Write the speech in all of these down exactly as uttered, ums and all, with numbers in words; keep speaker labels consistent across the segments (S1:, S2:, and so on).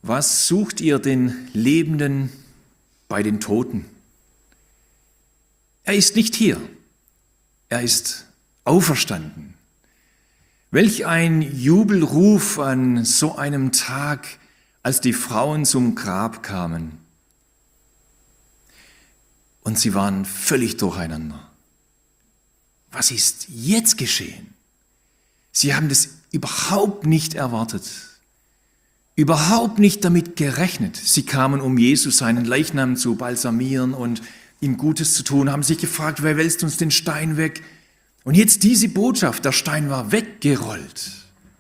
S1: Was sucht ihr den Lebenden bei den Toten? Er ist nicht hier. Er ist auferstanden. Welch ein Jubelruf an so einem Tag, als die Frauen zum Grab kamen. Und sie waren völlig durcheinander. Was ist jetzt geschehen? Sie haben das überhaupt nicht erwartet. Überhaupt nicht damit gerechnet. Sie kamen, um Jesus seinen Leichnam zu balsamieren und ihm Gutes zu tun, haben sich gefragt, wer wälzt uns den Stein weg? Und jetzt diese Botschaft, der Stein war weggerollt.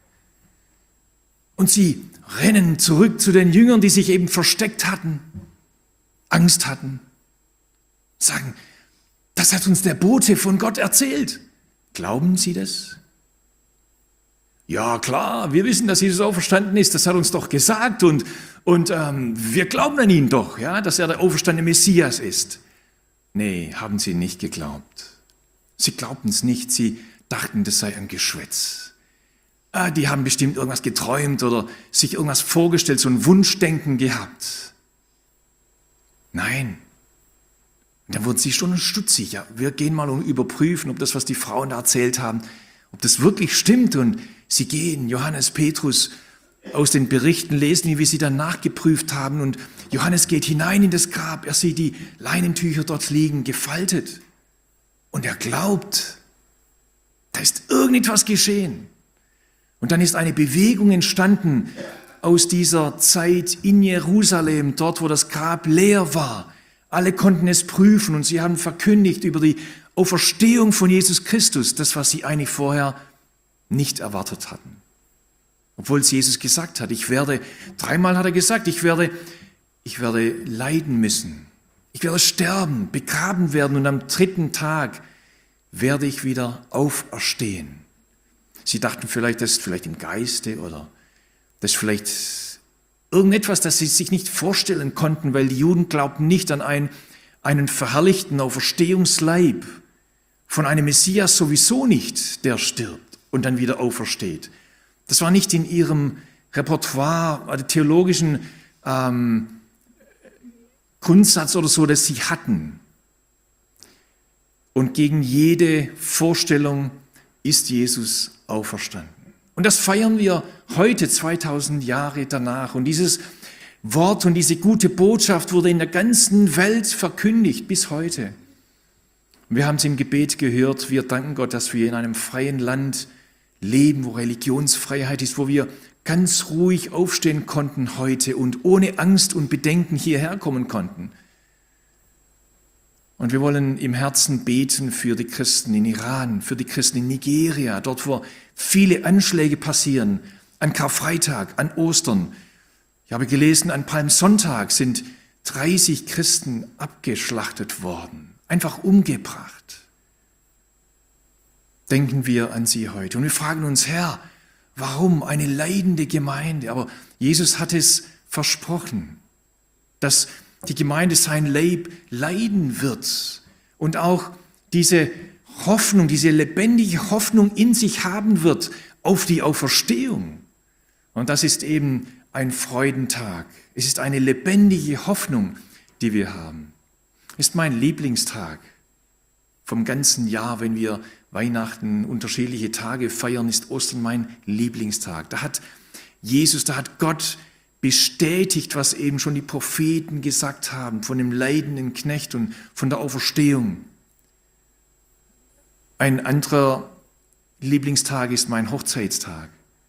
S1: Und sie rennen zurück zu den Jüngern, die sich eben versteckt hatten, Angst hatten, sagen, das hat uns der Bote von Gott erzählt. Glauben Sie das? Ja, klar, wir wissen, dass Jesus auferstanden ist, das hat uns doch gesagt und, und ähm, wir glauben an ihn doch, ja, dass er der auferstandene Messias ist. Nee, haben sie nicht geglaubt. Sie glaubten es nicht, sie dachten, das sei ein Geschwätz. Ah, die haben bestimmt irgendwas geträumt oder sich irgendwas vorgestellt, so ein Wunschdenken gehabt. Nein. Und dann wurden sie schon stutzig. Ja, wir gehen mal und überprüfen, ob das, was die Frauen da erzählt haben, ob das wirklich stimmt. Und sie gehen, Johannes, Petrus, aus den Berichten lesen, wie sie dann nachgeprüft haben. Und Johannes geht hinein in das Grab. Er sieht die Leinentücher dort liegen, gefaltet. Und er glaubt, da ist irgendetwas geschehen. Und dann ist eine Bewegung entstanden aus dieser Zeit in Jerusalem, dort wo das Grab leer war. Alle konnten es prüfen und sie haben verkündigt über die Auferstehung von Jesus Christus, das, was sie eigentlich vorher nicht erwartet hatten. Obwohl es Jesus gesagt hat, ich werde, dreimal hat er gesagt, ich werde, ich werde leiden müssen. Ich werde sterben, begraben werden und am dritten Tag werde ich wieder auferstehen. Sie dachten vielleicht, das ist vielleicht im Geiste oder das ist vielleicht irgendetwas, das sie sich nicht vorstellen konnten, weil die Juden glaubten nicht an einen, einen verherrlichten Auferstehungsleib, von einem Messias sowieso nicht, der stirbt und dann wieder aufersteht. Das war nicht in ihrem Repertoire, also theologischen ähm, Grundsatz oder so, das sie hatten. Und gegen jede Vorstellung ist Jesus auferstanden. Und das feiern wir heute, zweitausend Jahre danach. Und dieses Wort und diese gute Botschaft wurde in der ganzen Welt verkündigt bis heute. Wir haben es im Gebet gehört. Wir danken Gott, dass wir in einem freien Land leben, wo Religionsfreiheit ist, wo wir ganz ruhig aufstehen konnten heute und ohne Angst und Bedenken hierher kommen konnten. Und wir wollen im Herzen beten für die Christen in Iran, für die Christen in Nigeria, dort wo viele Anschläge passieren, an Karfreitag, an Ostern. Ich habe gelesen, an Palmsonntag sind dreißig Christen abgeschlachtet worden, einfach umgebracht. Denken wir an sie heute. Und wir fragen uns, Herr, warum eine leidende Gemeinde? Aber Jesus hat es versprochen, dass die Gemeinde sein Leib leiden wird und auch diese Hoffnung, diese lebendige Hoffnung in sich haben wird auf die Auferstehung. Und das ist eben ein Freudentag. Es ist eine lebendige Hoffnung, die wir haben. Ist mein Lieblingstag vom ganzen Jahr, wenn wir Weihnachten, unterschiedliche Tage feiern, ist Ostern mein Lieblingstag. Da hat Jesus, da hat Gott bestätigt, was eben schon die Propheten gesagt haben, von dem leidenden Knecht und von der Auferstehung. Ein anderer Lieblingstag ist mein Hochzeitstag.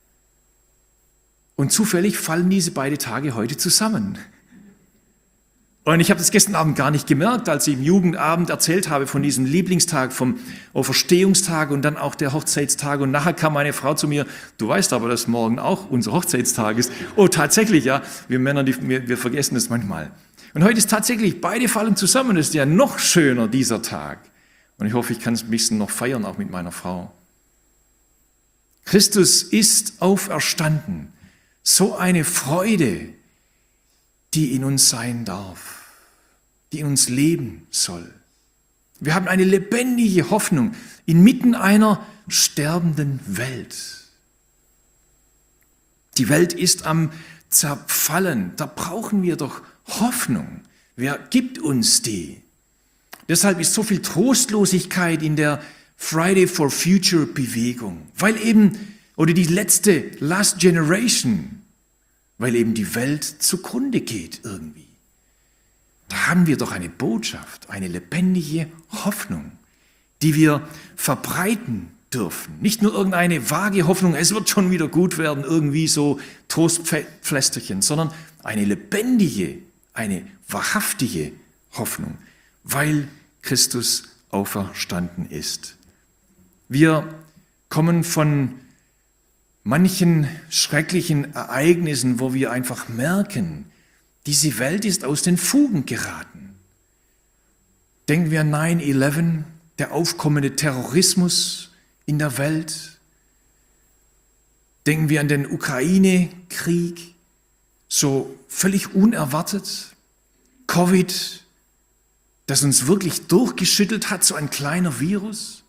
S1: Und zufällig fallen diese beiden Tage heute zusammen. Und ich habe das gestern Abend gar nicht gemerkt, als ich im Jugendabend erzählt habe von diesem Lieblingstag, vom Auferstehungstag und dann auch der Hochzeitstag. Und nachher kam meine Frau zu mir, du weißt aber, dass morgen auch unser Hochzeitstag ist. Oh, tatsächlich, ja, wir Männer, die, wir, wir vergessen das manchmal. Und heute ist tatsächlich, beide fallen zusammen, das ist ja noch schöner, dieser Tag. Und ich hoffe, ich kann es ein bisschen noch feiern, auch mit meiner Frau. Christus ist auferstanden. So eine Freude, die in uns sein darf, die in uns leben soll. Wir haben eine lebendige Hoffnung inmitten einer sterbenden Welt. Die Welt ist am zerfallen. Da brauchen wir doch Hoffnung. Wer gibt uns die? Deshalb ist so viel Trostlosigkeit in der Friday for Future Bewegung, weil eben, oder die letzte Last Generation, weil eben die Welt zugrunde geht irgendwie. Da haben wir doch eine Botschaft, eine lebendige Hoffnung, die wir verbreiten dürfen. Nicht nur irgendeine vage Hoffnung, es wird schon wieder gut werden, irgendwie so Trostpflästerchen, sondern eine lebendige, eine wahrhaftige Hoffnung, weil Christus auferstanden ist. Wir kommen von manchen schrecklichen Ereignissen, wo wir einfach merken, diese Welt ist aus den Fugen geraten. Denken wir an nine eleven, der aufkommende Terrorismus in der Welt. Denken wir an den Ukraine-Krieg, so völlig unerwartet. Covid, das uns wirklich durchgeschüttelt hat, so ein kleiner Virus.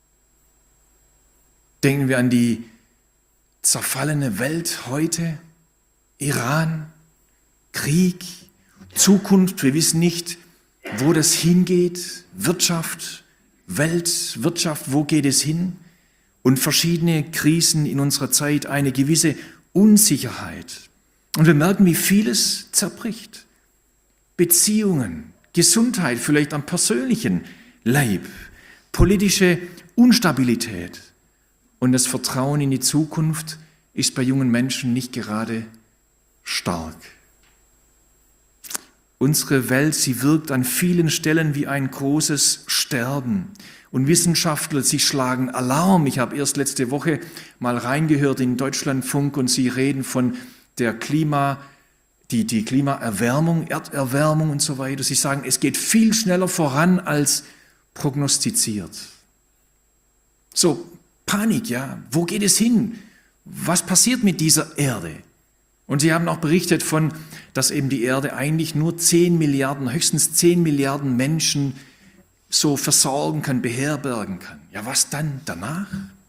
S1: Denken wir an die zerfallene Welt heute, Iran, Krieg, Zukunft, wir wissen nicht, wo das hingeht, Wirtschaft, Weltwirtschaft, wo geht es hin? Und verschiedene Krisen in unserer Zeit, eine gewisse Unsicherheit. Und wir merken, wie vieles zerbricht. Beziehungen, Gesundheit, vielleicht am persönlichen Leib, politische Unstabilität. Und das Vertrauen in die Zukunft ist bei jungen Menschen nicht gerade stark. Unsere Welt, sie wirkt an vielen Stellen wie ein großes Sterben. Und Wissenschaftler, sie schlagen Alarm. Ich habe erst letzte Woche mal reingehört in Deutschlandfunk und sie reden von der Klima, die, die Klimaerwärmung, Erderwärmung und so weiter. Sie sagen, es geht viel schneller voran als prognostiziert. So, Panik, ja. Wo geht es hin? Was passiert mit dieser Erde? Und sie haben auch berichtet von, dass eben die Erde eigentlich nur zehn Milliarden, höchstens zehn Milliarden Menschen so versorgen kann, beherbergen kann. Ja, was dann danach?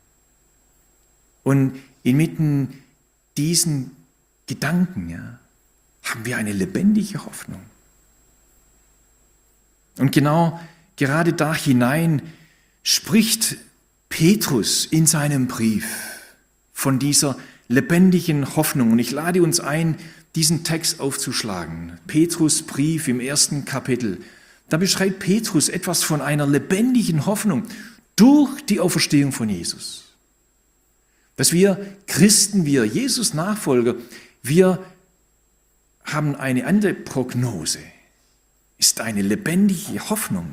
S1: Und inmitten diesen Gedanken, ja, haben wir eine lebendige Hoffnung. Und genau gerade da hinein spricht Petrus in seinem Brief von dieser lebendigen Hoffnung. Und ich lade uns ein, diesen Text aufzuschlagen. Petrus Brief im ersten Kapitel. Da beschreibt Petrus etwas von einer lebendigen Hoffnung durch die Auferstehung von Jesus. Dass wir Christen, wir Jesus-Nachfolger, wir haben eine andere Prognose, ist eine lebendige Hoffnung.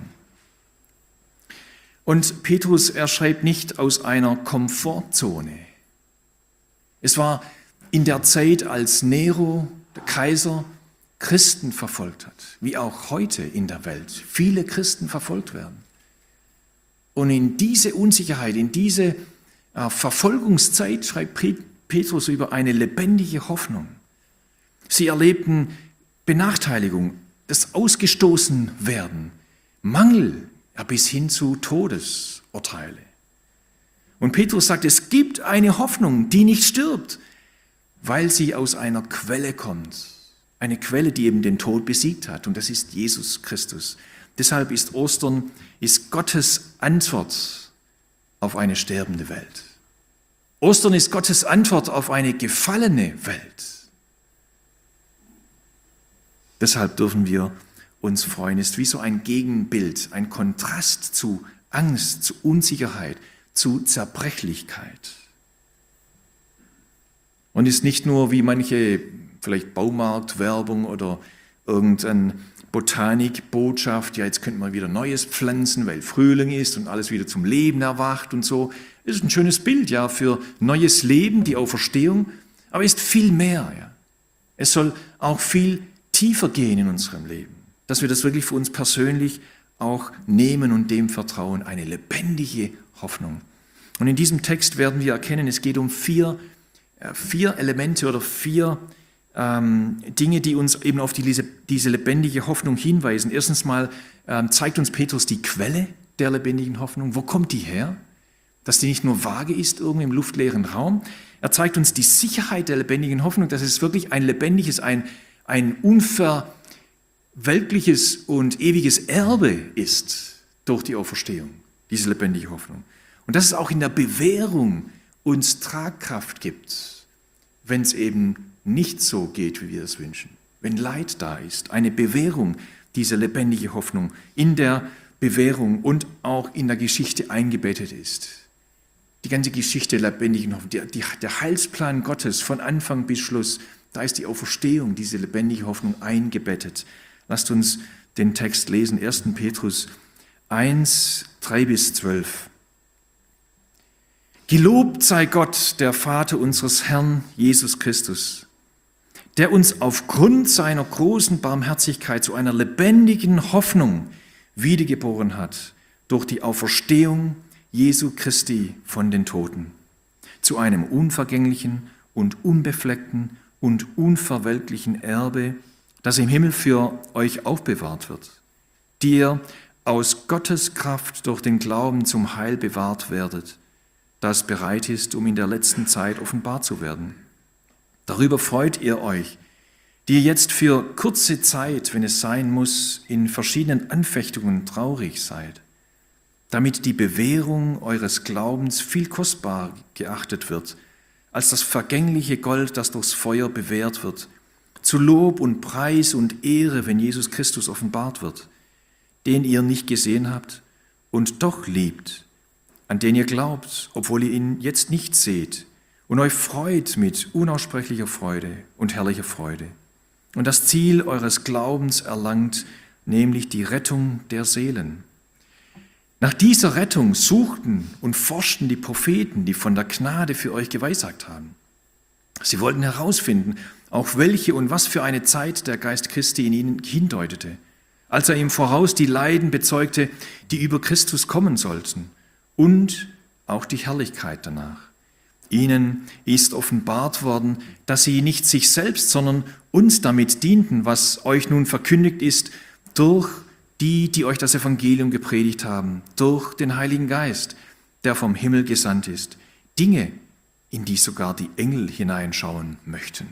S1: Und Petrus, er schreibt nicht aus einer Komfortzone. Es war in der Zeit, als Nero, der Kaiser, Christen verfolgt hat, wie auch heute in der Welt viele Christen verfolgt werden. Und in diese Unsicherheit, in diese äh, Verfolgungszeit schreibt Petrus über eine lebendige Hoffnung. Sie erlebten Benachteiligung, das Ausgestoßenwerden, Mangel, ja, bis hin zu Todesurteile. Und Petrus sagt, es gibt eine Hoffnung, die nicht stirbt, weil sie aus einer Quelle kommt. Eine Quelle, die eben den Tod besiegt hat. Und das ist Jesus Christus. Deshalb ist Ostern, ist Gottes Antwort auf eine sterbende Welt. Ostern ist Gottes Antwort auf eine gefallene Welt. Deshalb dürfen wir uns freuen. Es ist wie so ein Gegenbild, ein Kontrast zu Angst, zu Unsicherheit, zu Zerbrechlichkeit. Und ist nicht nur wie manche vielleicht Baumarktwerbung oder irgendeine Botanikbotschaft, ja, jetzt könnte man wieder Neues pflanzen, weil Frühling ist und alles wieder zum Leben erwacht und so. Das ist ein schönes Bild, ja, für neues Leben, die Auferstehung, aber ist viel mehr, ja. Es soll auch viel tiefer gehen in unserem Leben, dass wir das wirklich für uns persönlich auch nehmen und dem vertrauen, eine lebendige Hoffnung. Und in diesem Text werden wir erkennen, es geht um vier, vier Elemente oder vier ähm, Dinge, die uns eben auf die, diese, diese lebendige Hoffnung hinweisen. Erstens mal ähm, zeigt uns Petrus die Quelle der lebendigen Hoffnung. Wo kommt die her? dass die nicht nur vage ist, irgendwie im luftleeren Raum. Er zeigt uns die Sicherheit der lebendigen Hoffnung, dass es wirklich ein lebendiges, ein, ein unverwelkliches und ewiges Erbe ist durch die Auferstehung, diese lebendige Hoffnung. Und dass es auch in der Bewährung uns Tragkraft gibt, wenn es eben nicht so geht, wie wir es wünschen. Wenn Leid da ist, eine Bewährung, diese lebendige Hoffnung in der Bewährung und auch in der Geschichte eingebettet ist. Die ganze Geschichte der lebendigen Hoffnung, der, der Heilsplan Gottes von Anfang bis Schluss, da ist die Auferstehung, diese lebendige Hoffnung eingebettet. Lasst uns den Text lesen, erster Petrus eins, drei bis zwölf. Gelobt sei Gott, der Vater unseres Herrn Jesus Christus, der uns aufgrund seiner großen Barmherzigkeit zu einer lebendigen Hoffnung wiedergeboren hat, durch die Auferstehung Jesu Christi von den Toten, zu einem unvergänglichen und unbefleckten und unverwelklichen Erbe, das im Himmel für euch aufbewahrt wird, die ihr aus Gottes Kraft durch den Glauben zum Heil bewahrt werdet, das bereit ist, um in der letzten Zeit offenbar zu werden. Darüber freut ihr euch, die ihr jetzt für kurze Zeit, wenn es sein muss, in verschiedenen Anfechtungen traurig seid, damit die Bewährung eures Glaubens viel kostbarer geachtet wird, als das vergängliche Gold, das durchs Feuer bewährt wird, zu Lob und Preis und Ehre, wenn Jesus Christus offenbart wird, den ihr nicht gesehen habt und doch liebt, an den ihr glaubt, obwohl ihr ihn jetzt nicht seht, und euch freut mit unaussprechlicher Freude und herrlicher Freude. Und das Ziel eures Glaubens erlangt, nämlich die Rettung der Seelen. Nach dieser Rettung suchten und forschten die Propheten, die von der Gnade für euch geweissagt haben. Sie wollten herausfinden, auch welche und was für eine Zeit der Geist Christi in ihnen hindeutete, als er im Voraus die Leiden bezeugte, die über Christus kommen sollten, und auch die Herrlichkeit danach. Ihnen ist offenbart worden, dass sie nicht sich selbst, sondern uns damit dienten, was euch nun verkündigt ist, durch die, die euch das Evangelium gepredigt haben, durch den Heiligen Geist, der vom Himmel gesandt ist. Dinge, in die sogar die Engel hineinschauen möchten.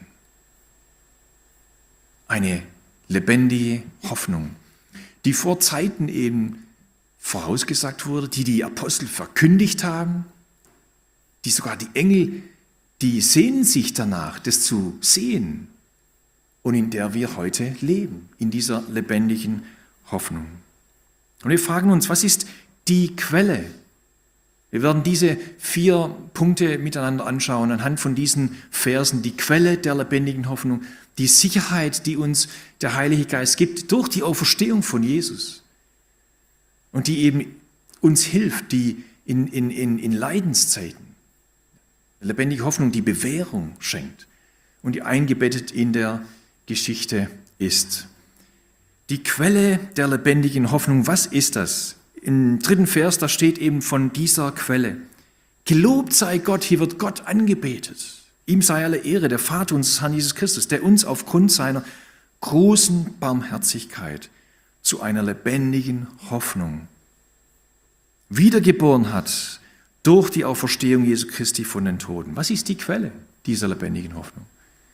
S1: Eine lebendige Hoffnung, die vor Zeiten eben vorausgesagt wurde, die die Apostel verkündigt haben, die sogar die Engel, die sehnen sich danach, das zu sehen, und in der wir heute leben, in dieser lebendigen Hoffnung. Und wir fragen uns, was ist die Quelle? Wir werden diese vier Punkte miteinander anschauen, anhand von diesen Versen, die Quelle der lebendigen Hoffnung, die Sicherheit, die uns der Heilige Geist gibt, durch die Auferstehung von Jesus. Und die eben uns hilft, die in, in, in, in Leidenszeiten, lebendige Hoffnung, die Bewährung schenkt und die eingebettet in der Geschichte ist. Die Quelle der lebendigen Hoffnung, was ist das? Im dritten Vers, da steht eben von dieser Quelle. Gelobt sei Gott, hier wird Gott angebetet. Ihm sei alle Ehre, der Vater unseres Herrn Jesus Christus, der uns aufgrund seiner großen Barmherzigkeit zu einer lebendigen Hoffnung wiedergeboren hat durch die Auferstehung Jesu Christi von den Toten. Was ist die Quelle dieser lebendigen Hoffnung?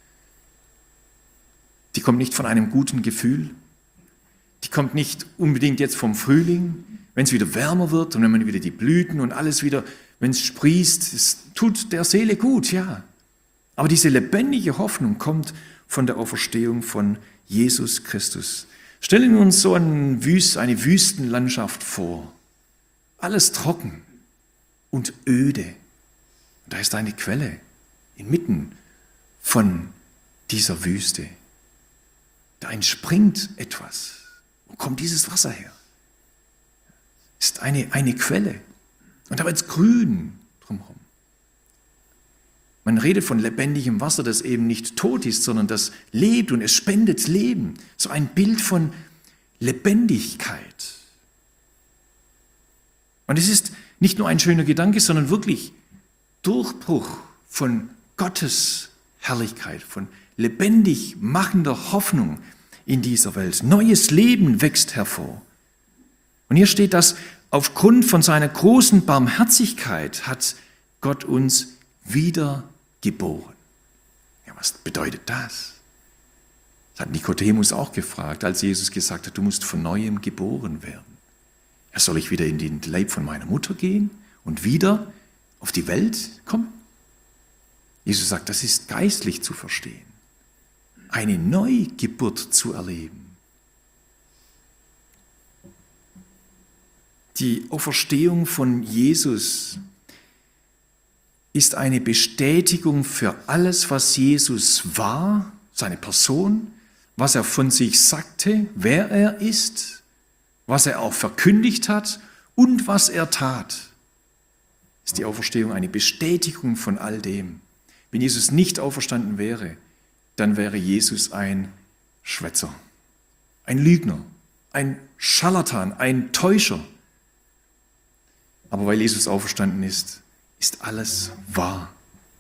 S1: Die kommt nicht von einem guten Gefühl, die kommt nicht unbedingt jetzt vom Frühling, wenn es wieder wärmer wird und wenn man wieder die Blüten und alles wieder, wenn es sprießt, es tut der Seele gut, ja. Aber diese lebendige Hoffnung kommt von der Auferstehung von Jesus Christus. Stellen wir uns so eine Wüstenlandschaft vor. Alles trocken und öde. Und da ist eine Quelle inmitten von dieser Wüste. Da entspringt etwas. Wo kommt dieses Wasser her? Ist eine, eine Quelle. Und da wird es grün drumherum. Man redet von lebendigem Wasser, das eben nicht tot ist, sondern das lebt und es spendet Leben. So ein Bild von Lebendigkeit. Und es ist nicht nur ein schöner Gedanke, sondern wirklich Durchbruch von Gottes Herrlichkeit, von lebendig machender Hoffnung in dieser Welt. Neues Leben wächst hervor. Und hier steht, dass aufgrund von seiner großen Barmherzigkeit hat Gott uns wiedergeboren. Ja, was bedeutet das? Das hat Nikodemus auch gefragt, als Jesus gesagt hat, du musst von Neuem geboren werden. Ja, soll ich wieder in den Leib von meiner Mutter gehen und wieder auf die Welt kommen? Jesus sagt, das ist geistlich zu verstehen. Eine Neugeburt zu erleben. Die Auferstehung von Jesus ist eine Bestätigung für alles, was Jesus war, seine Person, was er von sich sagte, wer er ist, was er auch verkündigt hat und was er tat. Ist die Auferstehung eine Bestätigung von all dem. Wenn Jesus nicht auferstanden wäre, dann wäre Jesus ein Schwätzer, ein Lügner, ein Scharlatan, ein Täuscher. Aber weil Jesus auferstanden ist, ist alles wahr.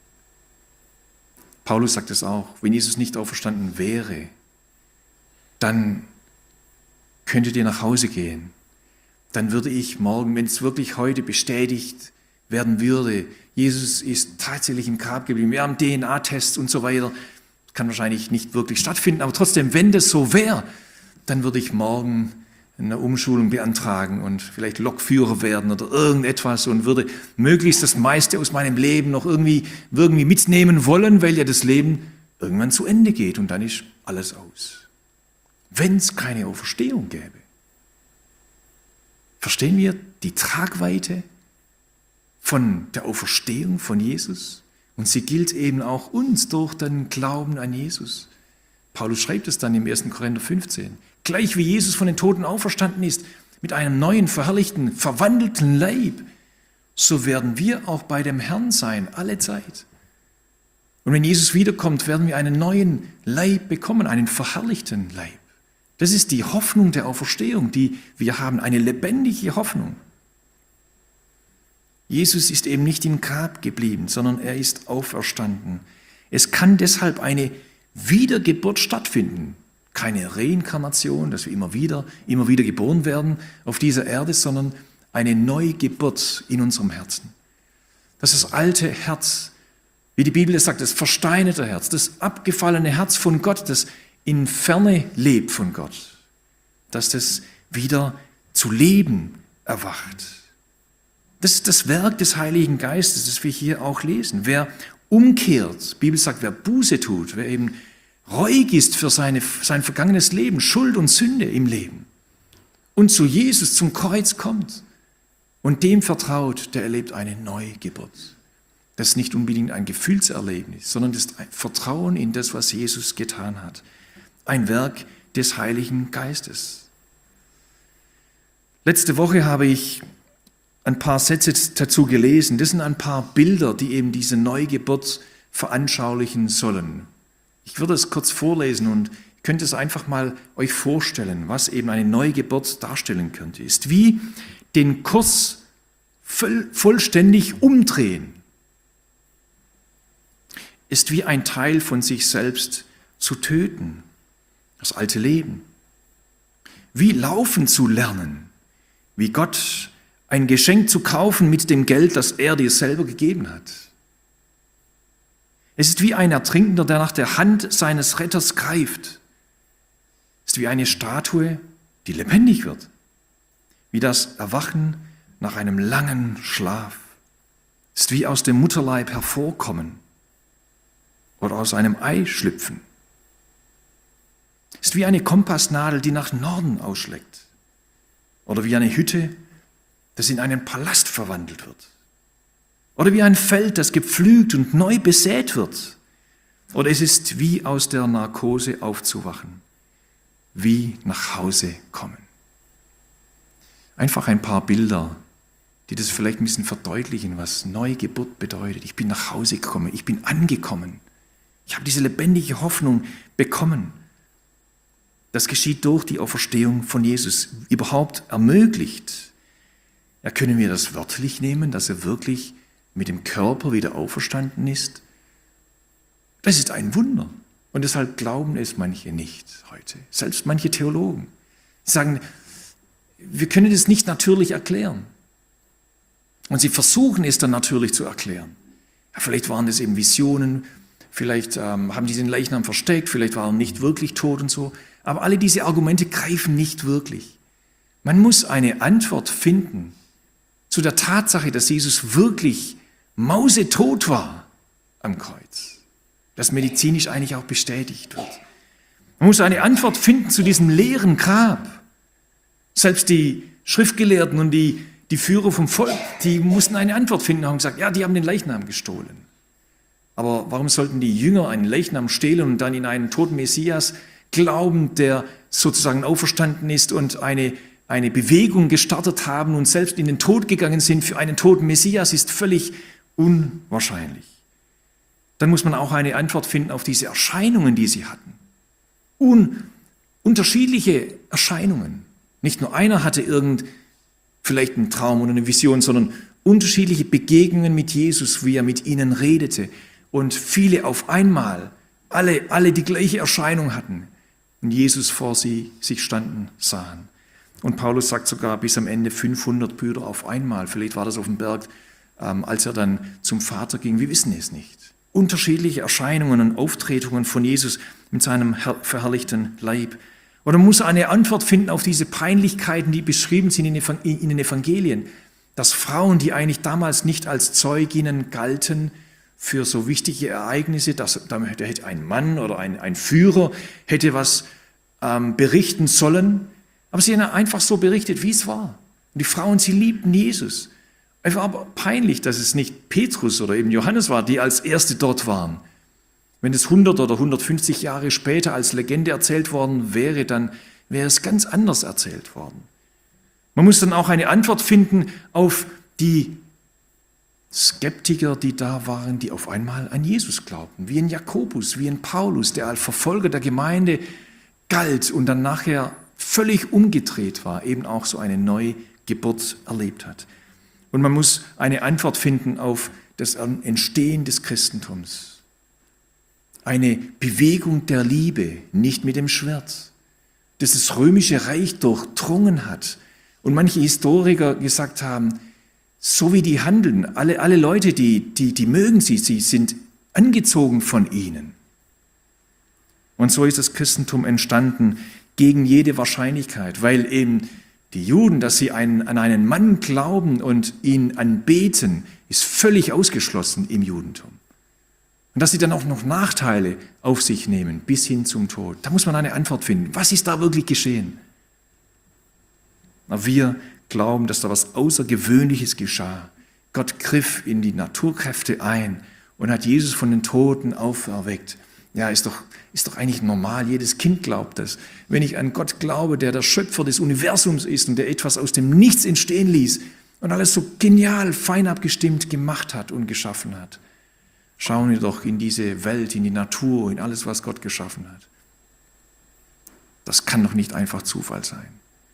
S1: Paulus sagt es auch, wenn Jesus nicht auferstanden wäre, dann könntet ihr nach Hause gehen. Dann würde ich morgen, wenn es wirklich heute bestätigt werden würde, Jesus ist tatsächlich im Grab geblieben, wir haben D N A-Tests und so weiter, kann wahrscheinlich nicht wirklich stattfinden, aber trotzdem, wenn das so wäre, dann würde ich morgen eine Umschulung beantragen und vielleicht Lokführer werden oder irgendetwas und würde möglichst das meiste aus meinem Leben noch irgendwie, irgendwie mitnehmen wollen, weil ja das Leben irgendwann zu Ende geht und dann ist alles aus. Wenn es keine Auferstehung gäbe. Verstehen wir die Tragweite von der Auferstehung von Jesus? Und sie gilt eben auch uns durch den Glauben an Jesus. Paulus schreibt es dann im ersten Korinther fünfzehn. Gleich wie Jesus von den Toten auferstanden ist, mit einem neuen, verherrlichten, verwandelten Leib, so werden wir auch bei dem Herrn sein, alle Zeit. Und wenn Jesus wiederkommt, werden wir einen neuen Leib bekommen, einen verherrlichten Leib. Das ist die Hoffnung der Auferstehung, die wir haben, eine lebendige Hoffnung. Jesus ist eben nicht im Grab geblieben, sondern er ist auferstanden. Es kann deshalb eine Wiedergeburt stattfinden. Keine Reinkarnation, dass wir immer wieder, immer wieder geboren werden auf dieser Erde, sondern eine Neugeburt in unserem Herzen. Dass das alte Herz, wie die Bibel es sagt, das versteinerte Herz, das abgefallene Herz von Gott, das in Ferne lebt von Gott, dass das wieder zu Leben erwacht. Das ist das Werk des Heiligen Geistes, das wir hier auch lesen. Wer umkehrt, die Bibel sagt, wer Buße tut, wer eben reuig ist für seine, sein vergangenes Leben, Schuld und Sünde im Leben und zu Jesus, zum Kreuz kommt und dem vertraut, der erlebt eine Neugeburt. Das ist nicht unbedingt ein Gefühlserlebnis, sondern das ist ein Vertrauen in das, was Jesus getan hat. Ein Werk des Heiligen Geistes. Letzte Woche habe ich ein paar Sätze dazu gelesen. Das sind ein paar Bilder, die eben diese Neugeburt veranschaulichen sollen. Ich würde es kurz vorlesen und ihr könnt es einfach mal euch vorstellen, was eben eine Neugeburt darstellen könnte. Ist wie den Kurs voll, vollständig umdrehen. Ist wie ein Teil von sich selbst zu töten. Das alte Leben. Wie laufen zu lernen. Wie Gott ein Geschenk zu kaufen mit dem Geld, das er dir selber gegeben hat. Es ist wie ein Ertrinkender, der nach der Hand seines Retters greift. Es ist wie eine Statue, die lebendig wird. Wie das Erwachen nach einem langen Schlaf. Es ist wie aus dem Mutterleib hervorkommen oder aus einem Ei schlüpfen. Es ist wie eine Kompassnadel, die nach Norden ausschlägt. Oder wie eine Hütte, das in einen Palast verwandelt wird. Oder wie ein Feld, das gepflügt und neu besät wird. Oder es ist wie aus der Narkose aufzuwachen, wie nach Hause kommen. Einfach ein paar Bilder, die das vielleicht ein bisschen verdeutlichen, was Neugeburt bedeutet. Ich bin nach Hause gekommen, ich bin angekommen. Ich habe diese lebendige Hoffnung bekommen. Das geschieht durch die Auferstehung von Jesus, überhaupt ermöglicht. Ja, können wir das wörtlich nehmen, dass er wirklich mit dem Körper wieder auferstanden ist? Das ist ein Wunder. Und deshalb glauben es manche nicht heute. Selbst manche Theologen. Sie sagen, wir können es nicht natürlich erklären. Und sie versuchen es dann natürlich zu erklären. Ja, vielleicht waren es eben Visionen, vielleicht ähm, haben die den Leichnam versteckt, vielleicht war er nicht wirklich tot und so. Aber alle diese Argumente greifen nicht wirklich. Man muss eine Antwort finden zu der Tatsache, dass Jesus wirklich mausetot war am Kreuz. Das medizinisch eigentlich auch bestätigt wird. Man muss eine Antwort finden zu diesem leeren Grab. Selbst die Schriftgelehrten und die, die Führer vom Volk, die mussten eine Antwort finden und haben gesagt, ja, die haben den Leichnam gestohlen. Aber warum sollten die Jünger einen Leichnam stehlen und dann in einen toten Messias glauben, der sozusagen auferstanden ist und eine, eine Bewegung gestartet haben und selbst in den Tod gegangen sind für einen toten Messias, ist völlig unwahrscheinlich. Dann muss man auch eine Antwort finden auf diese Erscheinungen, die sie hatten. Un, unterschiedliche Erscheinungen. Nicht nur einer hatte irgend vielleicht einen Traum oder eine Vision, sondern unterschiedliche Begegnungen mit Jesus, wie er mit ihnen redete. Und viele auf einmal, alle, alle die gleiche Erscheinung hatten und Jesus vor sie sich standen sahen. Und Paulus sagt sogar bis am Ende fünfhundert Brüder auf einmal. Vielleicht war das auf dem Berg, ähm, als er dann zum Vater ging. Wir wissen es nicht. Unterschiedliche Erscheinungen und Auftretungen von Jesus mit seinem verherrlichten Leib. Oder muss er eine Antwort finden auf diese Peinlichkeiten, die beschrieben sind in den Evangelien, dass Frauen, die eigentlich damals nicht als Zeuginnen galten für so wichtige Ereignisse, dass da hätte ein Mann oder ein, ein Führer hätte was ähm, berichten sollen, aber sie haben einfach so berichtet, wie es war. Und die Frauen, sie liebten Jesus. Es war aber peinlich, dass es nicht Petrus oder eben Johannes war, die als Erste dort waren. Wenn es hundert oder hundertfünfzig Jahre später als Legende erzählt worden wäre, dann wäre es ganz anders erzählt worden. Man muss dann auch eine Antwort finden auf die Skeptiker, die da waren, die auf einmal an Jesus glaubten, wie in Jakobus, wie in Paulus, der als Verfolger der Gemeinde galt und dann nachher völlig umgedreht war, eben auch so eine Neugeburt erlebt hat. Und man muss eine Antwort finden auf das Entstehen des Christentums. Eine Bewegung der Liebe, nicht mit dem Schwert, das das römische Reich durchdrungen hat. Und manche Historiker gesagt haben, so wie die handeln, alle, alle Leute, die, die, die mögen sie, sie sind angezogen von ihnen. Und so ist das Christentum entstanden gegen jede Wahrscheinlichkeit, weil eben die Juden, dass sie einen, an einen Mann glauben und ihn anbeten, ist völlig ausgeschlossen im Judentum. Und dass sie dann auch noch Nachteile auf sich nehmen, bis hin zum Tod. Da muss man eine Antwort finden. Was ist da wirklich geschehen? Aber wir glauben, dass da was Außergewöhnliches geschah. Gott griff in die Naturkräfte ein und hat Jesus von den Toten auferweckt. Ja, ist doch, ist doch eigentlich normal. Jedes Kind glaubt das. Wenn ich an Gott glaube, der der Schöpfer des Universums ist und der etwas aus dem Nichts entstehen ließ und alles so genial, fein abgestimmt gemacht hat und geschaffen hat. Schauen wir doch in diese Welt, in die Natur, in alles, was Gott geschaffen hat. Das kann doch nicht einfach Zufall sein.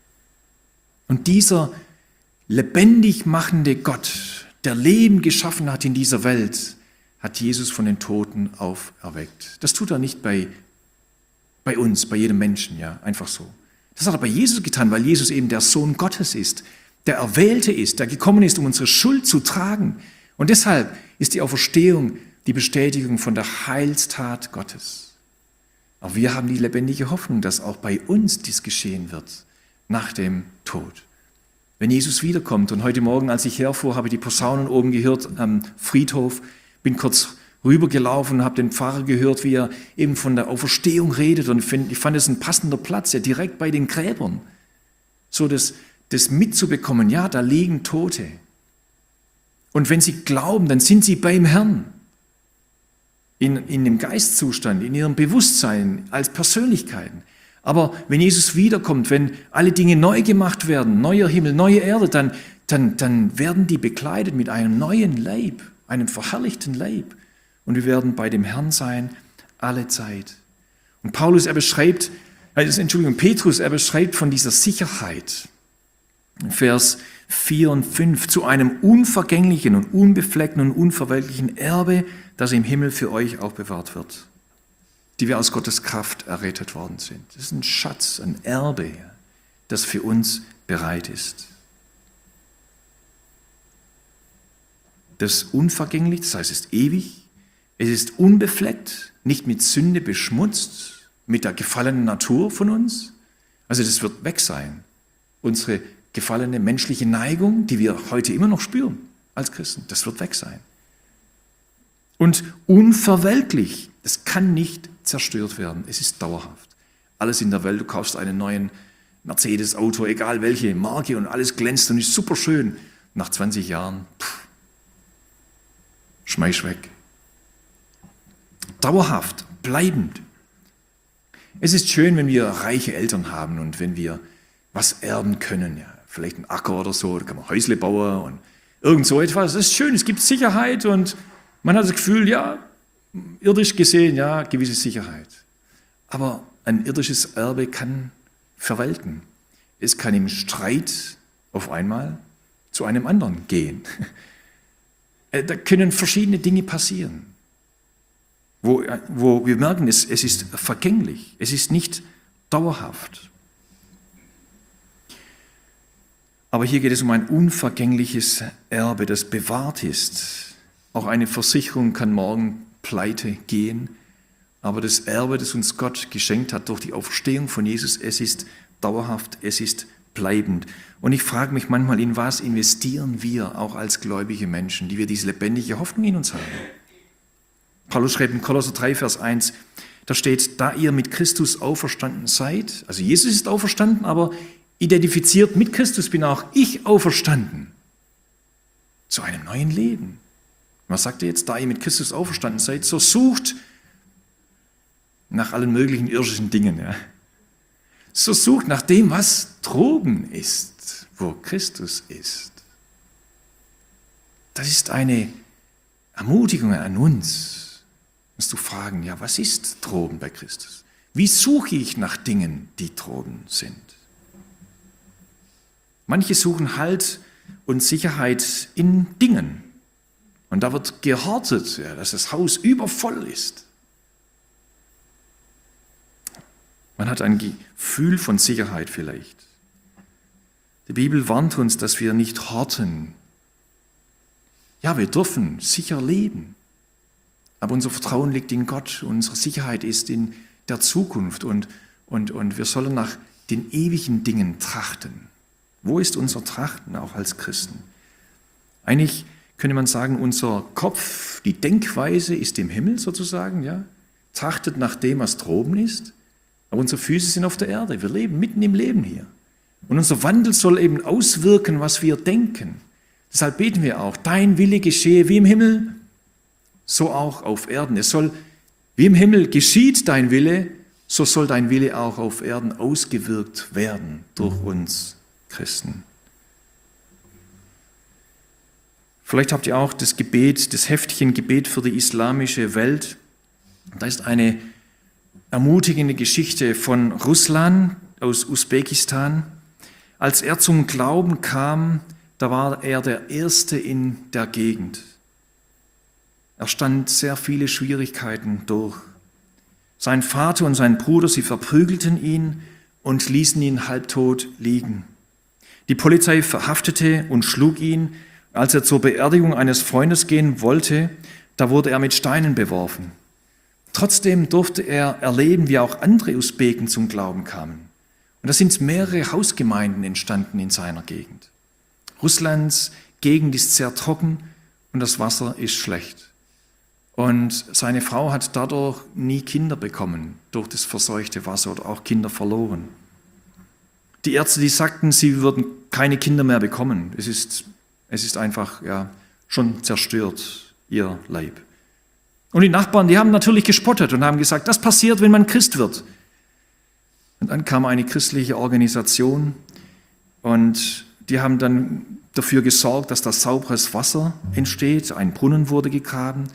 S1: Und dieser lebendig machende Gott, der Leben geschaffen hat in dieser Welt, hat Jesus von den Toten auferweckt. Das tut er nicht bei, bei uns, bei jedem Menschen, ja, einfach so. Das hat er bei Jesus getan, weil Jesus eben der Sohn Gottes ist, der Erwählte ist, der gekommen ist, um unsere Schuld zu tragen. Und deshalb ist die Auferstehung die Bestätigung von der Heilstat Gottes. Aber wir haben die lebendige Hoffnung, dass auch bei uns dies geschehen wird, nach dem Tod. Wenn Jesus wiederkommt, und heute Morgen, als ich herfuhr, habe ich die Posaunen oben gehört am Friedhof, bin kurz rübergelaufen und habe den Pfarrer gehört, wie er eben von der Auferstehung redet. Und ich fand es ein passender Platz, ja, direkt bei den Gräbern, so das, das mitzubekommen, ja, da liegen Tote. Und wenn sie glauben, dann sind sie beim Herrn. In, in dem Geistzustand, in ihrem Bewusstsein als Persönlichkeiten. Aber wenn Jesus wiederkommt, wenn alle Dinge neu gemacht werden, neuer Himmel, neue Erde, dann, dann, dann werden die bekleidet mit einem neuen Leib, einem verherrlichten Leib. Und wir werden bei dem Herrn sein, alle Zeit. Und Paulus, er beschreibt, also Entschuldigung, Petrus, er beschreibt von dieser Sicherheit. In Vers vier und fünf, zu einem unvergänglichen und unbefleckten und unverwelklichen Erbe, das im Himmel für euch auch bewahrt wird, die wir aus Gottes Kraft errettet worden sind. Das ist ein Schatz, ein Erbe, das für uns bereit ist. Das ist unvergänglich, das heißt, es ist ewig, es ist unbefleckt, nicht mit Sünde beschmutzt, mit der gefallenen Natur von uns. Also das wird weg sein. Unsere gefallene menschliche Neigung, die wir heute immer noch spüren als Christen, das wird weg sein. Und unverwelklich, das kann nicht zerstört werden, es ist dauerhaft. Alles in der Welt, du kaufst einen neuen Mercedes-Auto, egal welche Marke, und alles glänzt und ist super schön. Nach zwanzig Jahren, pff, schmeiß weg. Dauerhaft, bleibend. Es ist schön, wenn wir reiche Eltern haben und wenn wir was erben können, ja, vielleicht ein Acker oder so, da kann man Häusle bauen und irgend so etwas. Es ist schön, es gibt Sicherheit und man hat das Gefühl, ja, irdisch gesehen, ja, gewisse Sicherheit. Aber ein irdisches Erbe kann verwelken. Es kann im Streit auf einmal zu einem anderen gehen. Da können verschiedene Dinge passieren, wo, wo wir merken, es, es ist vergänglich, es ist nicht dauerhaft. Aber hier geht es um ein unvergängliches Erbe, das bewahrt ist. Auch eine Versicherung kann morgen pleite gehen, aber das Erbe, das uns Gott geschenkt hat durch die Auferstehung von Jesus, es ist dauerhaft, es ist bleibend. Und ich frage mich manchmal, in was investieren wir auch als gläubige Menschen, die wir diese lebendige Hoffnung in uns haben? Paulus schreibt in Kolosser drei, Vers eins, da steht, da ihr mit Christus auferstanden seid, also Jesus ist auferstanden, aber identifiziert mit Christus bin auch ich auferstanden zu einem neuen Leben. Was sagt er jetzt? Da ihr mit Christus auferstanden seid, so sucht nach allen möglichen irdischen Dingen. Ja. So sucht nach dem, was droben ist, wo Christus ist. Das ist eine Ermutigung an uns, musst du fragen, ja, was ist droben bei Christus? Wie suche ich nach Dingen, die droben sind? Manche suchen Halt und Sicherheit in Dingen. Und da wird gehortet, ja, dass das Haus übervoll ist. Man hat ein Gefühl von Sicherheit vielleicht. Die Bibel warnt uns, dass wir nicht horten. Ja, wir dürfen sicher leben. Aber unser Vertrauen liegt in Gott. Unsere Sicherheit ist in der Zukunft. Und, und, und wir sollen nach den ewigen Dingen trachten. Wo ist unser Trachten, auch als Christen? Eigentlich könnte man sagen, unser Kopf, die Denkweise ist im Himmel sozusagen, ja, trachtet nach dem, was droben ist, aber unsere Füße sind auf der Erde, wir leben mitten im Leben hier. Und unser Wandel soll eben auswirken, was wir denken. Deshalb beten wir auch, dein Wille geschehe wie im Himmel, so auch auf Erden. Es soll, wie im Himmel geschieht dein Wille, so soll dein Wille auch auf Erden ausgewirkt werden durch uns Christen. Vielleicht habt ihr auch das Gebet, das Heftchen Gebet für die islamische Welt. Da ist eine ermutigende Geschichte von Ruslan aus Usbekistan. Als er zum Glauben kam, da war er der Erste in der Gegend. Er stand sehr viele Schwierigkeiten durch. Sein Vater und sein Bruder, sie verprügelten ihn und ließen ihn halbtot liegen. Die Polizei verhaftete und schlug ihn. Als er zur Beerdigung eines Freundes gehen wollte, da wurde er mit Steinen beworfen. Trotzdem durfte er erleben, wie auch andere Usbeken zum Glauben kamen. Und da sind mehrere Hausgemeinden entstanden in seiner Gegend. Russlands Gegend ist sehr trocken und das Wasser ist schlecht. Und seine Frau hat dadurch nie Kinder bekommen, durch das verseuchte Wasser oder auch Kinder verloren. Die Ärzte, die sagten, sie würden keine Kinder mehr bekommen. Es ist, es ist einfach ja, schon zerstört, ihr Leib. Und die Nachbarn, die haben natürlich gespottet und haben gesagt, das passiert, wenn man Christ wird. Und dann kam eine christliche Organisation und die haben dann dafür gesorgt, dass da sauberes Wasser entsteht. Ein Brunnen wurde gegraben.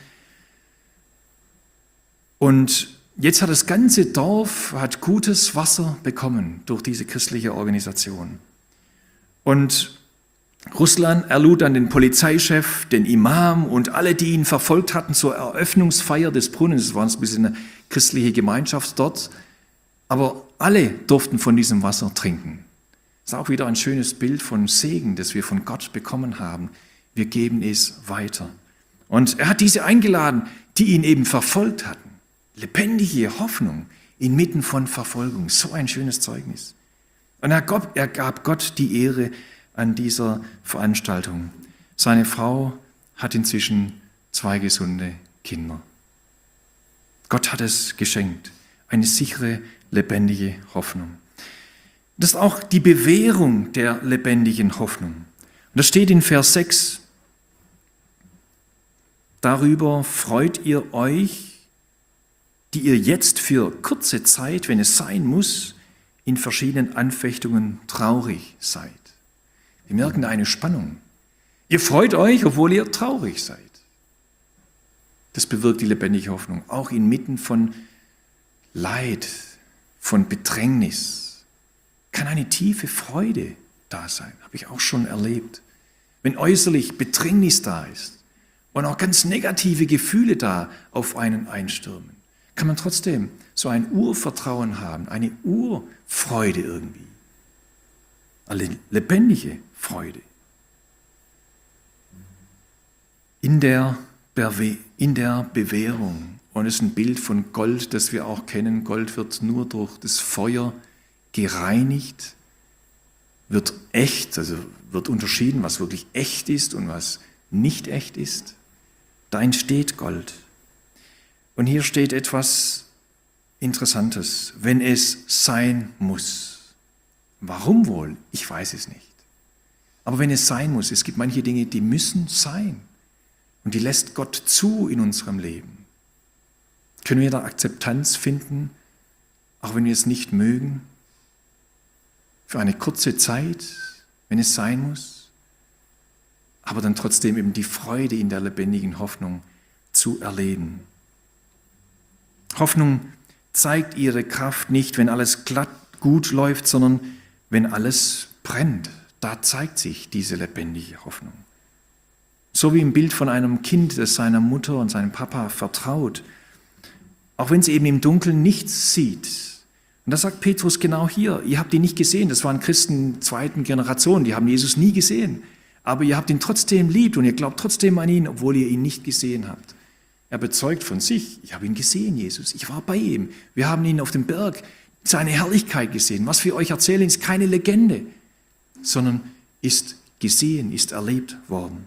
S1: Und jetzt hat das ganze Dorf hat gutes Wasser bekommen durch diese christliche Organisation. Und Russland erlud dann den Polizeichef, den Imam und alle, die ihn verfolgt hatten zur Eröffnungsfeier des Brunnens. Es war ein bisschen eine christliche Gemeinschaft dort. Aber alle durften von diesem Wasser trinken. Das ist auch wieder ein schönes Bild von Segen, das wir von Gott bekommen haben. Wir geben es weiter. Und er hat diese eingeladen, die ihn eben verfolgt hatten. Lebendige Hoffnung inmitten von Verfolgung. So ein schönes Zeugnis. Und er gab Gott die Ehre an dieser Veranstaltung. Seine Frau hat inzwischen zwei gesunde Kinder. Gott hat es geschenkt. Eine sichere, lebendige Hoffnung. Das ist auch die Bewährung der lebendigen Hoffnung. Und das steht in Vers sechs. Darüber freut ihr euch, die ihr jetzt für kurze Zeit, wenn es sein muss, in verschiedenen Anfechtungen traurig seid. Wir merken da eine Spannung. Ihr freut euch, obwohl ihr traurig seid. Das bewirkt die lebendige Hoffnung, auch inmitten von Leid, von Bedrängnis. Kann eine tiefe Freude da sein, habe ich auch schon erlebt. Wenn äußerlich Bedrängnis da ist und auch ganz negative Gefühle da auf einen einstürmen, kann man trotzdem so ein Urvertrauen haben, eine Urfreude irgendwie. Eine lebendige Freude. In der, in der Bewährung. Und es ist ein Bild von Gold, das wir auch kennen. Gold wird nur durch das Feuer gereinigt, wird echt, also wird unterschieden, was wirklich echt ist und was nicht echt ist. Da entsteht Gold. Und hier steht etwas Interessantes, wenn es sein muss. Warum wohl? Ich weiß es nicht. Aber wenn es sein muss, es gibt manche Dinge, die müssen sein. Und die lässt Gott zu in unserem Leben. Können wir da Akzeptanz finden, auch wenn wir es nicht mögen? Für eine kurze Zeit, wenn es sein muss, aber dann trotzdem eben die Freude in der lebendigen Hoffnung zu erleben. Hoffnung zeigt ihre Kraft nicht, wenn alles glatt gut läuft, sondern wenn alles brennt. Da zeigt sich diese lebendige Hoffnung. So wie im Bild von einem Kind, das seiner Mutter und seinem Papa vertraut, auch wenn es eben im Dunkeln nichts sieht. Und das sagt Petrus genau hier. Ihr habt ihn nicht gesehen. Das waren Christen zweiten Generation. Die haben Jesus nie gesehen. Aber ihr habt ihn trotzdem lieb und ihr glaubt trotzdem an ihn, obwohl ihr ihn nicht gesehen habt. Er bezeugt von sich. Ich habe ihn gesehen, Jesus. Ich war bei ihm. Wir haben ihn auf dem Berg, seine Herrlichkeit gesehen. Was wir euch erzählen, ist keine Legende, sondern ist gesehen, ist erlebt worden.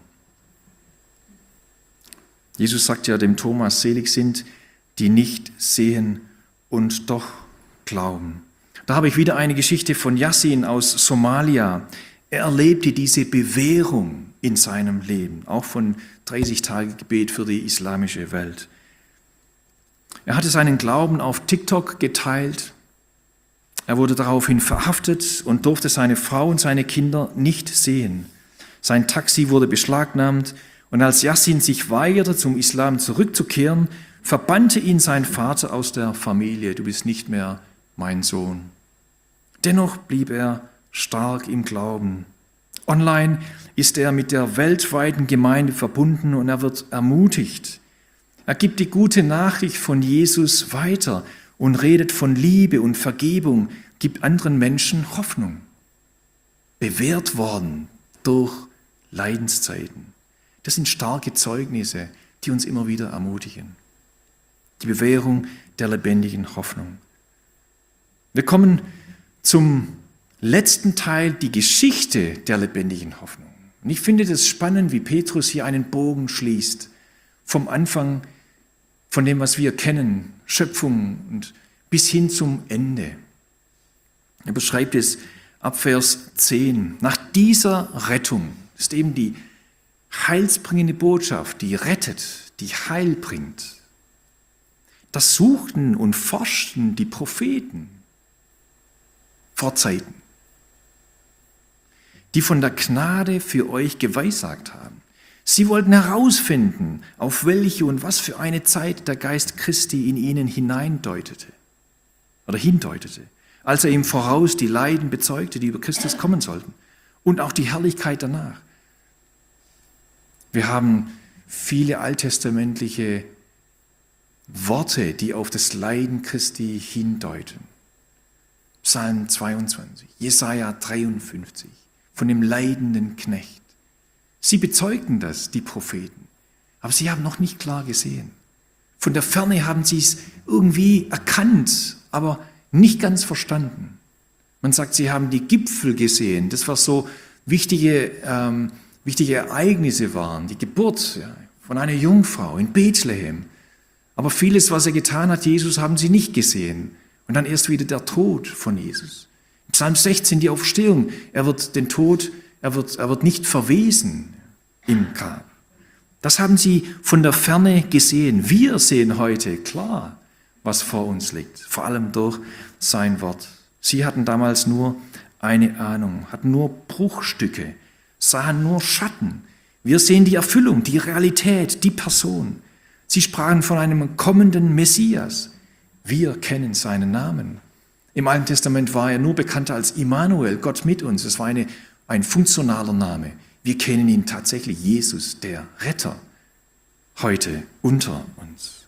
S1: Jesus sagt ja dem Thomas, selig sind, die nicht sehen und doch glauben. Da habe ich wieder eine Geschichte von Yassin aus Somalia. Er erlebte diese Bewährung in seinem Leben, auch von dreißig Tage Gebet für die islamische Welt. Er hatte seinen Glauben auf TikTok geteilt. Er wurde daraufhin verhaftet und durfte seine Frau und seine Kinder nicht sehen. Sein Taxi wurde beschlagnahmt und als Yassin sich weigerte, zum Islam zurückzukehren, verbannte ihn sein Vater aus der Familie. Du bist nicht mehr mein Sohn. Dennoch blieb er stark im Glauben. Online ist er mit der weltweiten Gemeinde verbunden und er wird ermutigt. Er gibt die gute Nachricht von Jesus weiter und redet von Liebe und Vergebung, gibt anderen Menschen Hoffnung. Bewährt worden durch Leidenszeiten. Das sind starke Zeugnisse, die uns immer wieder ermutigen. Die Bewährung der lebendigen Hoffnung. Wir kommen zum letzten Teil, die Geschichte der lebendigen Hoffnung. Und ich finde das spannend, wie Petrus hier einen Bogen schließt. Vom Anfang, von dem, was wir kennen, Schöpfung und bis hin zum Ende. Er beschreibt es ab Vers zehn. Nach dieser Rettung, das ist eben die heilsbringende Botschaft, die rettet, die Heil bringt. Das suchten und forschten die Propheten vor Zeiten, die von der Gnade für euch geweissagt haben. Sie wollten herausfinden, auf welche und was für eine Zeit der Geist Christi in ihnen hineindeutete oder hindeutete, als er ihm voraus die Leiden bezeugte, die über Christus kommen sollten und auch die Herrlichkeit danach. Wir haben viele alttestamentliche Worte, die auf das Leiden Christi hindeuten. Psalm zweiundzwanzig, Jesaja dreiundfünfzig, von dem leidenden Knecht. Sie bezeugten das, die Propheten, aber sie haben noch nicht klar gesehen. Von der Ferne haben sie es irgendwie erkannt, aber nicht ganz verstanden. Man sagt, sie haben die Gipfel gesehen, das was so wichtige, ähm, wichtige Ereignisse waren, die Geburt ja, von einer Jungfrau in Bethlehem. Aber vieles, was er getan hat, Jesus, haben sie nicht gesehen. Und dann erst wieder der Tod von Jesus. Psalm sechzehn, die Auferstehung. Er wird den Tod, er wird, er wird nicht verwesen im Grab. Das haben sie von der Ferne gesehen. Wir sehen heute klar, was vor uns liegt. Vor allem durch sein Wort. Sie hatten damals nur eine Ahnung, hatten nur Bruchstücke, sahen nur Schatten. Wir sehen die Erfüllung, die Realität, die Person. Sie sprachen von einem kommenden Messias. Wir kennen seinen Namen. Im Alten Testament war er nur bekannt als Immanuel, Gott mit uns. Es war eine, ein funktionaler Name. Wir kennen ihn tatsächlich, Jesus, der Retter, heute unter uns.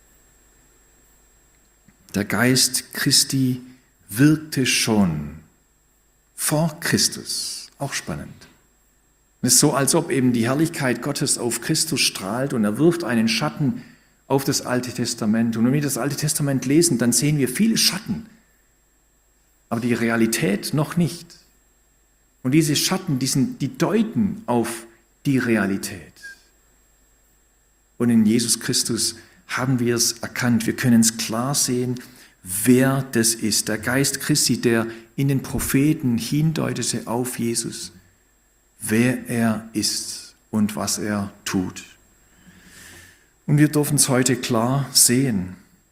S1: Der Geist Christi wirkte schon vor Christus. Auch spannend. Es ist so, als ob eben die Herrlichkeit Gottes auf Christus strahlt und er wirft einen Schatten auf das Alte Testament. Und wenn wir das Alte Testament lesen, dann sehen wir viele Schatten, aber die Realität noch nicht. Und diese Schatten, die, sind, die deuten auf die Realität. Und in Jesus Christus haben wir es erkannt. Wir können es klar sehen, wer das ist. Der Geist Christi, der in den Propheten hindeutete auf Jesus, wer er ist und was er tut. Und wir dürfen es heute klar sehen.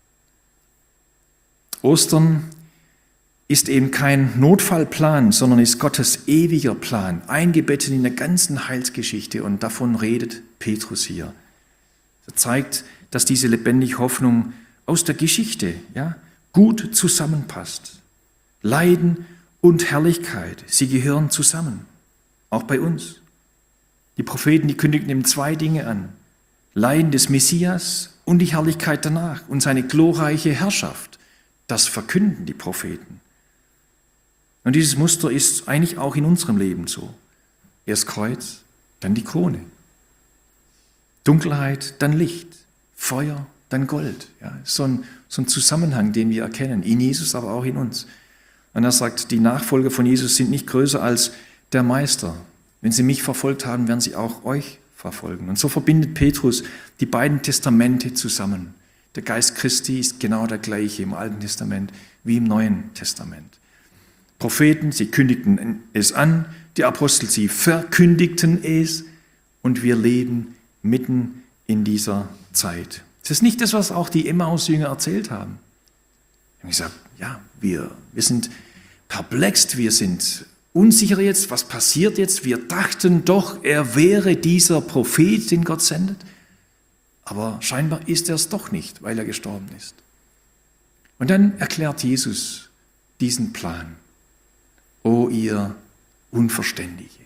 S1: Ostern ist eben kein Notfallplan, sondern ist Gottes ewiger Plan, eingebettet in der ganzen Heilsgeschichte. Und davon redet Petrus hier. Er zeigt, dass diese lebendige Hoffnung aus der Geschichte ja, gut zusammenpasst. Leiden und Herrlichkeit, sie gehören zusammen, auch bei uns. Die Propheten, die kündigten eben zwei Dinge an. Leiden des Messias und die Herrlichkeit danach und seine glorreiche Herrschaft. Das verkünden die Propheten. Und dieses Muster ist eigentlich auch in unserem Leben so. Erst Kreuz, dann die Krone. Dunkelheit, dann Licht. Feuer, dann Gold. Ja, so ein, so ein Zusammenhang, den wir erkennen. In Jesus, aber auch in uns. Und er sagt, die Nachfolger von Jesus sind nicht größer als der Meister. Wenn sie mich verfolgt haben, werden sie auch euch verfolgen. Und so verbindet Petrus die beiden Testamente zusammen. Der Geist Christi ist genau der gleiche im Alten Testament wie im Neuen Testament. Propheten, sie kündigten es an, die Apostel, sie verkündigten es und wir leben mitten in dieser Zeit. Das ist nicht das, was auch die Emmaus-Jünger erzählt haben. Sie haben gesagt, ja, wir, wir sind perplex, wir sind unsicher jetzt, was passiert jetzt? Wir dachten doch, er wäre dieser Prophet, den Gott sendet. Aber scheinbar ist er es doch nicht, weil er gestorben ist. Und dann erklärt Jesus diesen Plan. O ihr Unverständige,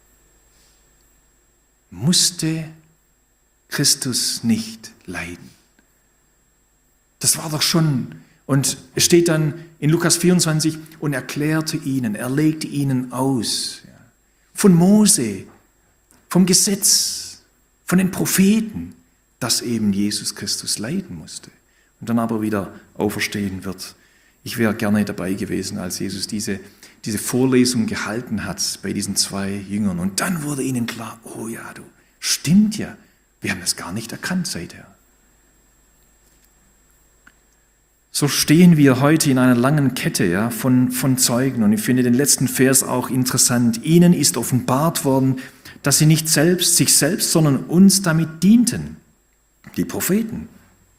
S1: musste Christus nicht leiden? Das war doch schon, und es steht dann in Lukas vierundzwanzig, und erklärte ihnen, er legte ihnen aus, ja, von Mose, vom Gesetz, von den Propheten, dass eben Jesus Christus leiden musste und dann aber wieder auferstehen wird. Ich wäre gerne dabei gewesen, als Jesus diese, diese Vorlesung gehalten hat bei diesen zwei Jüngern. Und dann wurde ihnen klar, oh ja, du, stimmt ja, wir haben das gar nicht erkannt seither. So stehen wir heute in einer langen Kette ja, von, von Zeugen. Und ich finde den letzten Vers auch interessant. Ihnen ist offenbart worden, dass sie nicht selbst sich selbst, sondern uns damit dienten. Die Propheten.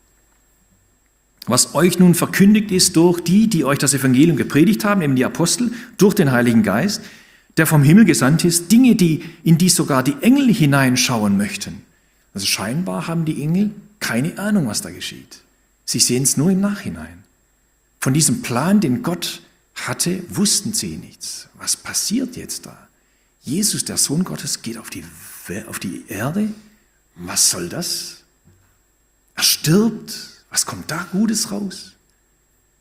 S1: Was euch nun verkündigt ist durch die, die euch das Evangelium gepredigt haben, eben die Apostel, durch den Heiligen Geist, der vom Himmel gesandt ist, Dinge, die, in die sogar die Engel hineinschauen möchten. Also scheinbar haben die Engel keine Ahnung, was da geschieht. Sie sehen es nur im Nachhinein. Von diesem Plan, den Gott hatte, wussten sie nichts. Was passiert jetzt da? Jesus, der Sohn Gottes, geht auf die, auf die Erde. Was soll das? Er stirbt. Was kommt da Gutes raus?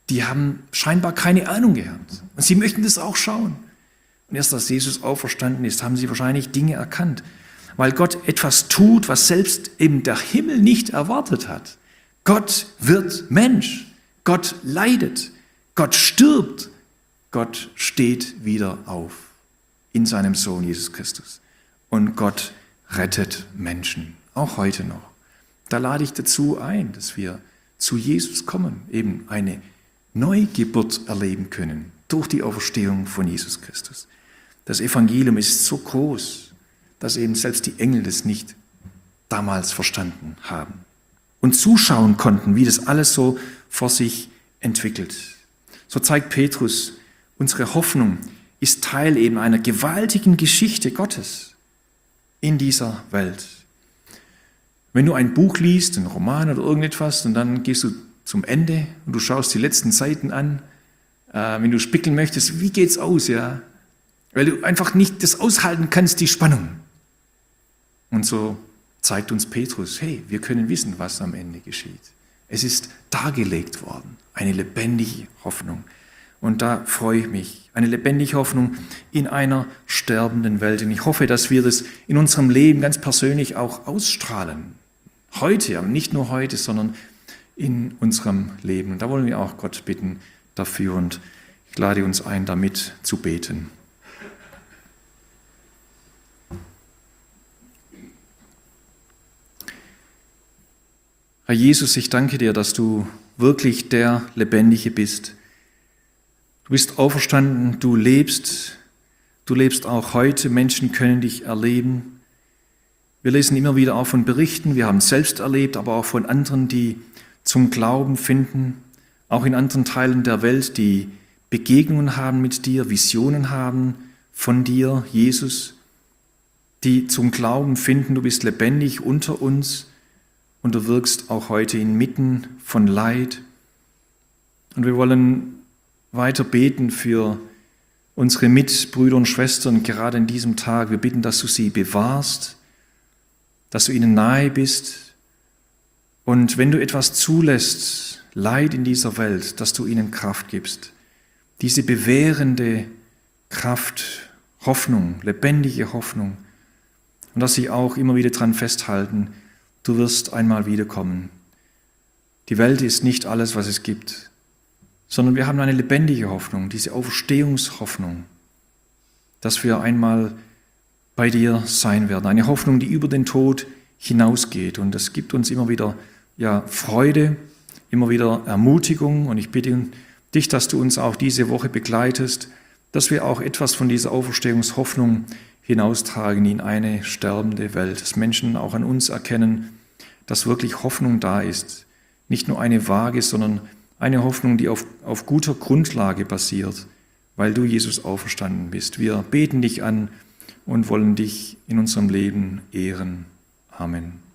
S1: die haben scheinbar keine Ahnung gehabt. Und sie möchten das auch schauen. Und erst als Jesus auferstanden ist, haben sie wahrscheinlich Dinge erkannt, weil Gott etwas tut, was selbst eben der Himmel nicht erwartet hat. Gott wird Mensch, Gott leidet, Gott stirbt, Gott steht wieder auf in seinem Sohn Jesus Christus. Und Gott rettet Menschen, auch heute noch. Da lade ich dazu ein, dass wir zu Jesus kommen, eben eine Neugeburt erleben können durch die Auferstehung von Jesus Christus. Das Evangelium ist so groß, dass eben selbst die Engel das nicht damals verstanden haben und zuschauen konnten, wie das alles so vor sich entwickelt. So zeigt Petrus, unsere Hoffnung ist Teil eben einer gewaltigen Geschichte Gottes in dieser Welt. Wenn du ein Buch liest, einen Roman oder irgendetwas, und dann gehst du zum Ende und du schaust die letzten Seiten an, äh, wenn du spickeln möchtest, wie geht's aus, ja? Weil du einfach nicht das aushalten kannst, die Spannung. Und so zeigt uns Petrus, hey, wir können wissen, was am Ende geschieht. Es ist dargelegt worden, eine lebendige Hoffnung. Und da freue ich mich, eine lebendige Hoffnung in einer sterbenden Welt. Und ich hoffe, dass wir das in unserem Leben ganz persönlich auch ausstrahlen. Heute, aber nicht nur heute, sondern in unserem Leben. Und da wollen wir auch Gott bitten dafür. Und ich lade uns ein, damit zu beten. Herr Jesus, ich danke dir, dass du wirklich der Lebendige bist. Du bist auferstanden, du lebst, du lebst auch heute, Menschen können dich erleben. Wir lesen immer wieder auch von Berichten, wir haben es selbst erlebt, aber auch von anderen, die zum Glauben finden, auch in anderen Teilen der Welt, die Begegnungen haben mit dir, Visionen haben von dir, Jesus, die zum Glauben finden, du bist lebendig unter uns und du wirkst auch heute inmitten von Leid. Und wir wollen weiter beten für unsere Mitbrüder und Schwestern, gerade in diesem Tag. Wir bitten, dass du sie bewahrst, dass du ihnen nahe bist. Und wenn du etwas zulässt, Leid in dieser Welt, dass du ihnen Kraft gibst. Diese bewährende Kraft, Hoffnung, lebendige Hoffnung. Und dass sie auch immer wieder daran festhalten, du wirst einmal wiederkommen. Die Welt ist nicht alles, was es gibt, sondern wir haben eine lebendige Hoffnung, diese Auferstehungshoffnung, dass wir einmal bei dir sein werden. Eine Hoffnung, die über den Tod hinausgeht. Und das gibt uns immer wieder ja, Freude, immer wieder Ermutigung. Und ich bitte dich, dass du uns auch diese Woche begleitest, dass wir auch etwas von dieser Auferstehungshoffnung hinaustragen in eine sterbende Welt. Dass Menschen auch an uns erkennen, dass wirklich Hoffnung da ist. Nicht nur eine vage, sondern eine Hoffnung, die auf, auf guter Grundlage basiert, weil du, Jesus, auferstanden bist. Wir beten dich an und wollen dich in unserem Leben ehren. Amen.